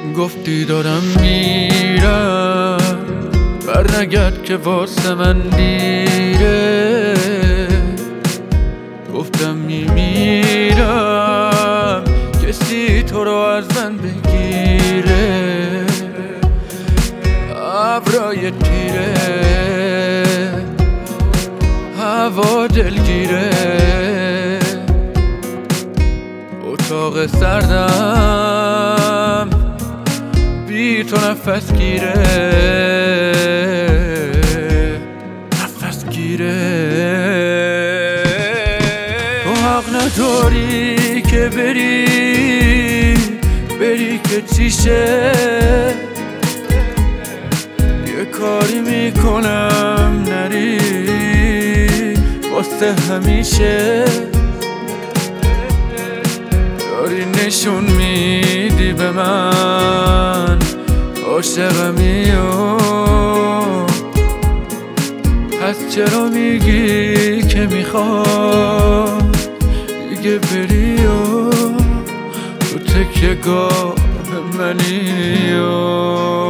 گفتی دارم میرم، برنگرد که واسه من دیره. گفتم میمیرم کسی تو رو از من بگیره. ابرای تیره، هوا دلگیره، اتاق سردم بی تو نفس گیره، نفس گیره. تو حق نداری که بری که چیشه. یه کاری میکنم نری واسه همیشه. داری نشون میدی به من عاشقمی و پس چرا میگی که میخوای دیگه بری و تو تکیه گاه منی و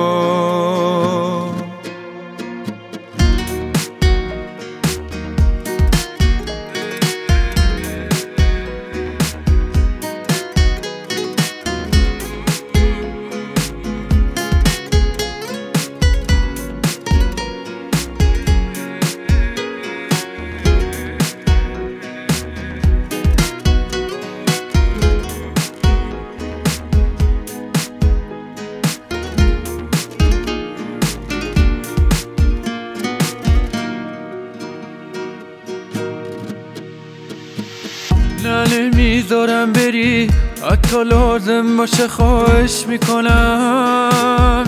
نمیذارم بری، حتی لازم باشه خواهش میکنم.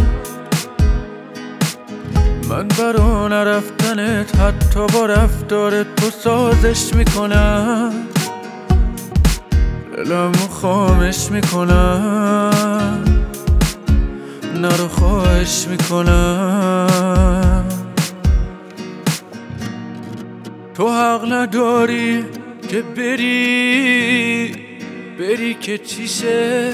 من برا نرفتنت حتی با رفتار تو سازش میکنم. دلمو خامش میکنم، نرو خواهش میکنم. تو حق نداری که بری که چیشه.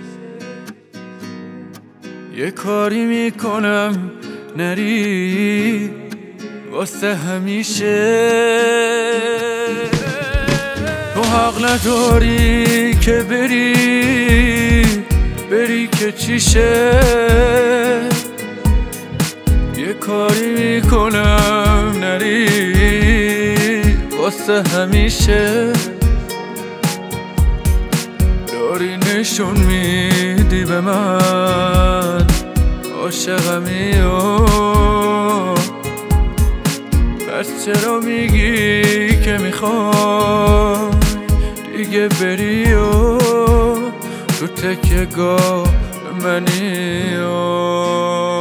یه کاری میکنم نری واسه همیشه. تو حق نداری که بری که چیشه. یه کاری میکنم نری واسه همیشه. داری نشون میدی به من عاشقمی و پس چرا میگی که میخوای دیگه بری و تو تکیه گاه منی و